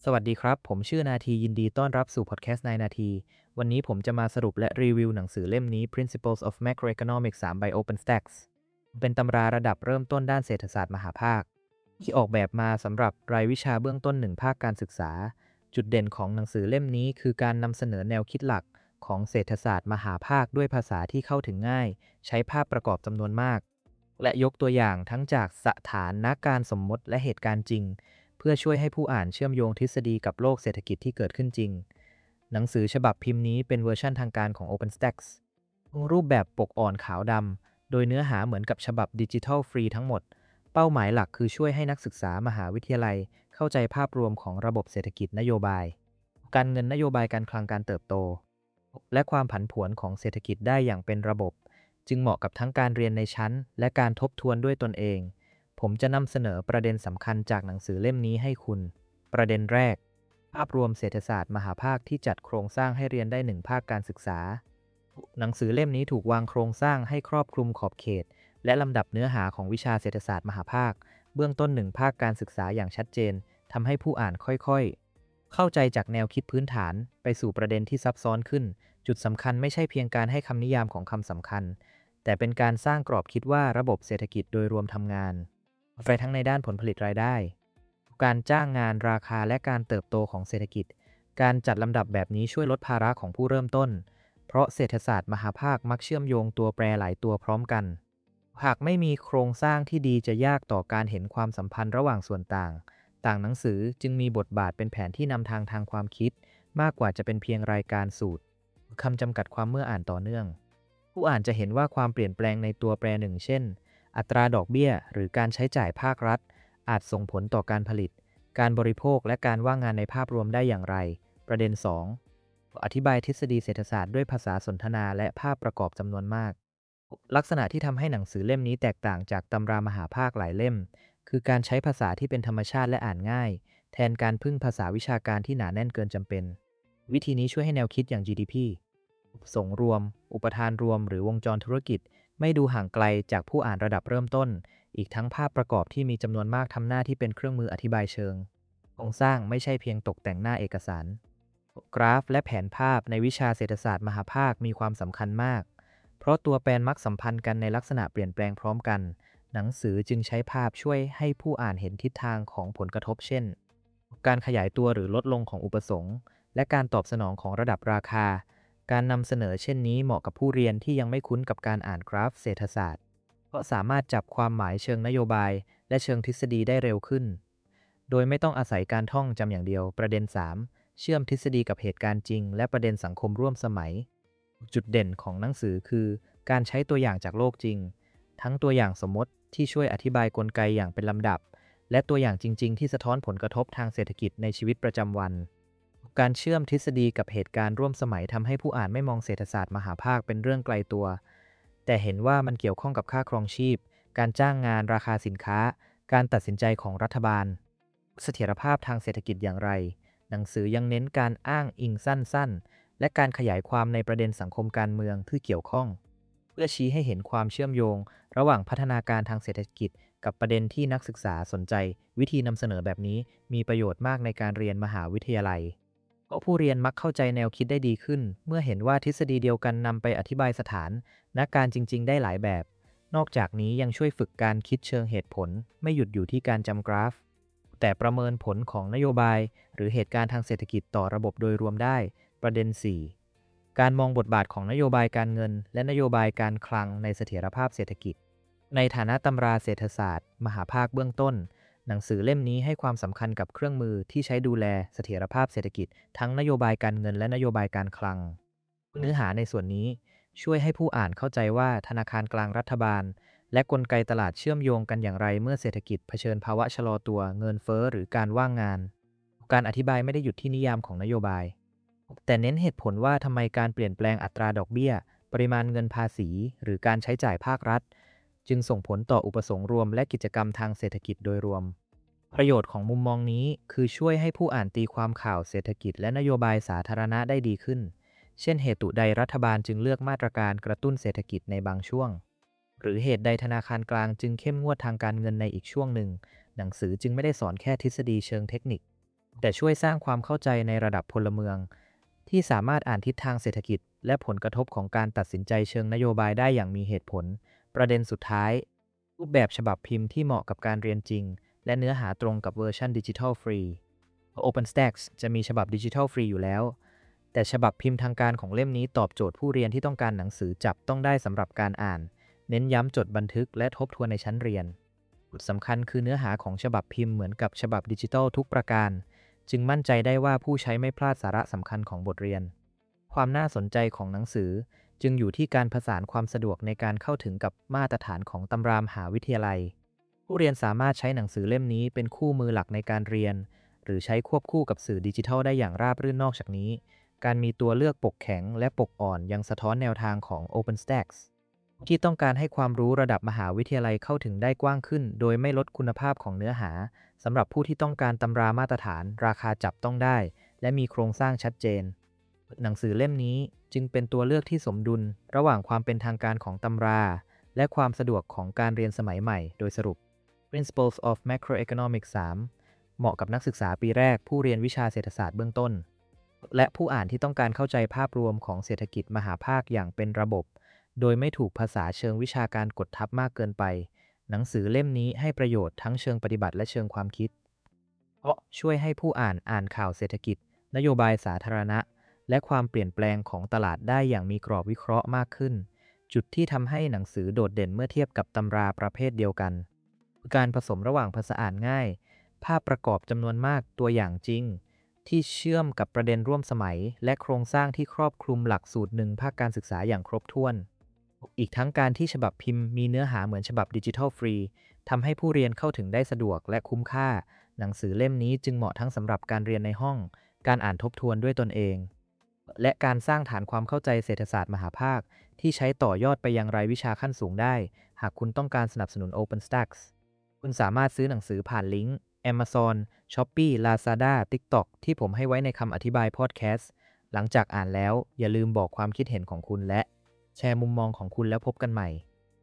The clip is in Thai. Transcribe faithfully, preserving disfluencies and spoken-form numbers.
สวัสดีครับผมชื่อนาทียินดีต้อนรับสู่พอดแคสต์นายนาทีวันนี้ผมจะมาสรุปและรีวิวหนังสือเล่มนี้ Principles of Macroeconomics ทรี by OpenStax เป็นตำราระดับเริ่มต้นด้านเศรษฐศาสตร์มหาภาคที่ออกแบบมาสำหรับรายวิชาเบื้องต้นหนึ่งภาคการศึกษาจุดเด่นของหนังสือเล่มนี้คือการนำเสนอแนวคิดหลักของเศรษฐศาสตร์มหาภาคด้วยภาษาที่เข้าถึงง่ายใช้ภาพประกอบจำนวนมากและยกตัวอย่างทั้งจากสถานการณ์สมมติและเหตุการณ์จริง เพื่อช่วยให้ผู้อ่านเชื่อมโยงทฤษฎีกับโลกเศรษฐกิจที่เกิดขึ้นจริง หนังสือฉบับพิมพ์นี้เป็นเวอร์ชั่นทางการของ OpenStax รูปแบบปกอ่อนขาวดำ โดยเนื้อหาเหมือนกับฉบับดิจิทัลฟรีทั้งหมด เป้าหมายหลักคือช่วยให้นักศึกษามหาวิทยาลัยเข้าใจภาพรวมของระบบเศรษฐกิจนโยบาย การเงินนโยบายการคลังการเติบโต และความผันผวนของเศรษฐกิจได้อย่างเป็นระบบ จึงเหมาะกับทั้งการเรียนในชั้นและการทบทวนด้วยตนเอง ผมจะนำเสนอประเด็นสำคัญจากหนังสือเล่มนี้ให้คุณ ประเด็นแรก ภาพรวมเศรษฐศาสตร์มหาภาคที่จัดโครงสร้างให้เรียนได้หนึ่งภาคการศึกษา หนังสือเล่มนี้ถูกวางโครงสร้างให้ครอบคลุมขอบเขต และลำดับเนื้อหาของวิชาเศรษฐศาสตร์มหาภาค เบื้องต้นหนึ่งภาคการศึกษาอย่างชัดเจน ทำให้ผู้อ่านค่อยๆ เข้าใจจากแนวคิดพื้นฐานไปสู่ประเด็นที่ซับซ้อนขึ้น จุดสำคัญไม่ใช่เพียงการให้คำนิยามของคำสำคัญ แต่เป็นการสร้างกรอบคิดว่าระบบเศรษฐกิจโดยรวมทำงานไปทั้งในด้านผลผลิตรายได้ การจ้างงานราคาและการเติบโตของเศรษฐกิจ การจัดลำดับแบบนี้ช่วยลดภาระของผู้เริ่มต้น เพราะเศรษฐศาสตร์มหาภาคมักเชื่อมโยงตัวแปรหลายตัวพร้อมกัน หากไม่มีโครงสร้างที่ดีจะยากต่อการเห็นความสัมพันธ์ระหว่างส่วนต่าง ต่างหนังสือจึงมีบทบาทเป็นแผนที่นำทางทางความคิด มากกว่าจะเป็นเพียงรายการสูตรคำจำกัดความเมื่ออ่านต่อเนื่อง ผู้อ่านจะเห็นว่าความเปลี่ยนแปลงในตัวแปรหนึ่งเช่น อัตราดอกเบี้ยหรือการใช้จ่ายภาครัฐ อาจส่งผลต่อการผลิต การบริโภคและการว่างงานในภาพรวมได้อย่างไร ประเด็น สอง อธิบายทฤษฎีเศรษฐศาสตร์ด้วยภาษาสนทนาและภาพประกอบจำนวนมาก ลักษณะที่ทำให้หนังสือเล่มนี้แตกต่างจากตำรามหาภาคหลายเล่ม คือการใช้ภาษาที่เป็นธรรมชาติและอ่านง่าย แทนการพึ่งภาษาวิชาการที่หนาแน่นเกินจำเป็น วิธีนี้ช่วยให้แนวคิดอย่าง จี ดี พี ส่งรวม อุปทานรวมหรือวงจรธุรกิจ ไม่ดูห่างไกลจากผู้อ่านระดับเริ่มต้น อีกทั้งภาพประกอบที่มีจำนวนมากทำหน้าที่เป็นเครื่องมืออธิบายเชิงโครงสร้างไม่ใช่เพียงตกแต่งหน้าเอกสาร กราฟและแผนภาพในวิชาเศรษฐศาสตร์มหาภาคมีความสำคัญมาก เพราะตัวแปรมักสัมพันธ์กันในลักษณะเปลี่ยนแปลงพร้อมกัน หนังสือจึงใช้ภาพช่วยให้ผู้อ่านเห็นทิศทางของผลกระทบเช่น การขยายตัวหรือลดลงของอุปสงค์ และการตอบสนองของระดับราคา การนำเสนอเช่นนี้เหมาะกับผู้เรียนที่ยังไม่คุ้นกับการอ่านกราฟเศรษฐศาสตร์ เพราะสามารถจับความหมายเชิงนโยบายและเชิงทฤษฎีได้เร็วขึ้น โดยไม่ต้องอาศัยการท่องจำอย่างเดียว ประเด็น สาม เชื่อมทฤษฎีกับเหตุการณ์จริงและประเด็นสังคมร่วมสมัย จุดเด่นของหนังสือคือการใช้ตัวอย่างจากโลกจริง ทั้งตัวอย่างสมมติที่ช่วยอธิบายกลไกอย่างเป็นลำดับ และตัวอย่างจริงๆที่สะท้อนผลกระทบทางเศรษฐกิจในชีวิตประจำวัน การเชื่อมทฤษฎีกับเหตุการณ์ร่วมสมัยทำให้ผู้อ่านไม่มองเศรษฐศาสตร์มหาภาคเป็นเรื่องไกลตัว แต่เห็นว่ามันเกี่ยวข้องกับค่าครองชีพ การจ้างงานราคาสินค้า การตัดสินใจของรัฐบาล เสถียรภาพทางเศรษฐกิจอย่างไร หนังสือยังเน้นการอ้างอิงสั้นๆ และการขยายความในประเด็นสังคมการเมืองที่เกี่ยวข้อง เพื่อชี้ให้เห็นความเชื่อมโยงระหว่างพัฒนาการทางเศรษฐกิจกับประเด็นที่นักศึกษาสนใจ วิธีนำเสนอแบบนี้มีประโยชน์มากในการเรียนมหาวิทยาลัย เพราะผู้เรียนมักเข้าใจแนวคิดได้ดีขึ้น เมื่อเห็นว่าทฤษฎีเดียวกันนำไปอธิบายสถานการณ์จริงๆได้หลายแบบ นอกจากนี้ยังช่วยฝึกการคิดเชิงเหตุผล ไม่หยุดอยู่ที่การจำกราฟ แต่ประเมินผลของนโยบายหรือเหตุการณ์ทางเศรษฐกิจต่อระบบโดยรวมได้ ประเด็น สี่ การมองบทบาทของนโยบายการเงินและนโยบายการคลังในเสถียรภาพเศรษฐกิจ ในฐานะตำราเศรษฐศาสตร์มหาภาคเบื้องต้น หนังสือเล่มนี้ให้ความสำคัญกับเครื่องมือที่ใช้ดูแลเสถียรภาพเศรษฐกิจทั้งนโยบายการเงินและนโยบายการคลัง เนื้อหาในส่วนนี้ช่วยให้ผู้อ่านเข้าใจว่าธนาคารกลางรัฐบาลและกลไกตลาดเชื่อมโยงกันอย่างไรเมื่อเศรษฐกิจเผชิญภาวะชะลอตัวเงินเฟ้อหรือการว่างงาน การอธิบายไม่ได้หยุดที่นิยามของนโยบาย แต่เน้นเหตุผลว่าทำไมการเปลี่ยนแปลงอัตราดอกเบี้ยปริมาณเงินภาษีหรือการใช้จ่ายภาครัฐจึงส่งผลต่ออุปสงค์รวมและกิจกรรมทางเศรษฐกิจโดยรวม ประโยชน์ของมุมมองนี้คือช่วยให้ผู้อ่านตีความข่าวเศรษฐกิจและนโยบายสาธารณะได้ดีขึ้น เช่นเหตุใดรัฐบาลจึงเลือกมาตรการกระตุ้นเศรษฐกิจในบางช่วง หรือเหตุใดธนาคารกลางจึงเข้มงวดทางการเงินในอีกช่วงหนึ่ง หนังสือจึงไม่ได้สอนแค่ทฤษฎีเชิงเทคนิคแต่ช่วยสร้างความเข้าใจในระดับพลเมืองที่สามารถอ่านทิศทางเศรษฐกิจและผลกระทบของการตัดสินใจเชิงนโยบายได้อย่างมีเหตุผลประเด็นสุดท้ายรูปแบบฉบับพิมพ์ที่เหมาะกับการเรียนจริงและเนื้อหาตรงกับเวอร์ชันดิจิทัลฟรี OpenStax จะมีฉบับดิจิทัลฟรีอยู่แล้วแต่ฉบับพิมพ์ทางการของเล่มนี้ตอบโจทย์ผู้เรียนที่ต้องการหนังสือจับต้องได้สำหรับการอ่านเน้นย้ำจดบันทึกและทบทวนในชั้นเรียนจุดสำคัญคือเนื้อหาของฉบับพิมพ์เหมือนกับฉบับดิจิทัลทุกประการจึงมั่นใจได้ว่าผู้ใช้ไม่พลาดสาระสำคัญของบทเรียนความน่าสนใจของหนังสือจึงอยู่ที่การผสานความสะดวกในการเข้าถึงกับมาตรฐานของตำรามหาวิทยาลัยผู้เรียนสามารถใช้หนังสือเล่มนี้เป็นคู่มือหลักในการเรียนหรือใช้ควบคู่กับสื่อดิจิทัลได้อย่างราบรื่นนอกจากนี้การมีตัวเลือกปกแข็งและปกอ่อนยังสะท้อนแนวทางของ OpenStax ที่ต้องการให้ความรู้ระดับมหาวิทยาลัยเข้าถึงได้กว้างขึ้นโดยไม่ลดคุณภาพของเนื้อหาสำหรับผู้ที่ต้องการตำรามาตรฐานราคาจับต้องได้และมีโครงสร้างชัดเจนหนังสือเล่มนี้จึงเป็นตัวเลือกที่สมดุลระหว่างความเป็นทางการของตำราและความสะดวกของการเรียนสมัยใหม่โดยสรุป Principles of Macroeconomics สาม เหมาะกับนักศึกษาปีแรกผู้เรียนวิชาเศรษฐศาสตร์เบื้องต้นและผู้อ่านที่ต้องการเข้าใจภาพรวมของเศรษฐกิจมหาภาคอย่างเป็นระบบโดยไม่ถูกภาษาเชิงวิชาการกดทับมากเกินไปหนังสือเล่มนี้ให้ประโยชน์ทั้งเชิงปฏิบัติและเชิงความคิดเพราะช่วยให้ผู้อ่านอ่านข่าวเศรษฐกิจนโยบายสาธารณะและความเปลี่ยนแปลงของตลาดได้อย่างมีกรอบวิเคราะห์มากขึ้นจุดที่ทำให้หนังสือโดดเด่นเมื่อเทียบกับตำราประเภทเดียวกันการผสมระหว่างภาษาอ่านง่ายภาพประกอบจำนวนมากตัวอย่างจริงที่เชื่อมกับประเด็นร่วมสมัยและโครงสร้างที่ครอบคลุมหลักสูตรหนึ่งภาคการศึกษาอย่างครบถ้วนอีกทั้งการที่ฉบับพิมพ์มีเนื้อหาเหมือนฉบับดิจิทัลฟรีทำให้ผู้เรียนเข้าถึงได้สะดวกและคุ้มค่าหนังสือเล่มนี้จึงเหมาะทั้งสำหรับการเรียนในห้องการอ่านทบทวนด้วยตนเองและการสร้างฐานความเข้าใจเศรษฐศาสตร์มหาภาคที่ใช้ต่อยอดไปยังรายวิชาขั้นสูงได้หากคุณต้องการสนับสนุน OpenStax คุณสามารถซื้อหนังสือผ่านลิงก์ Amazon Shopee Lazada TikTok ที่ผมให้ไว้ในคำอธิบายพอดแคสต์หลังจากอ่านแล้วอย่าลืมบอกความคิดเห็นของคุณและแชร์มุมมองของคุณแล้วพบกันใหม่